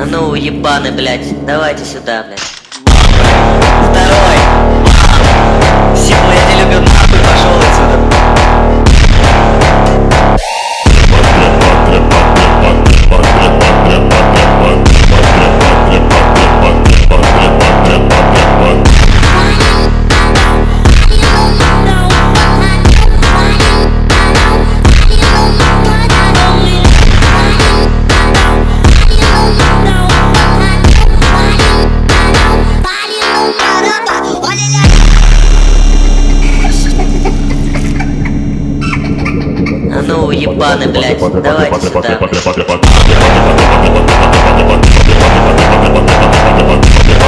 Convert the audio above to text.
ну, ебаны, блядь, давайте сюда, блядь. Второй! Симпл, я не люблю, нахуй, пошел отсюда. Ну, ебаны, блядь, давайте сюда, блядь.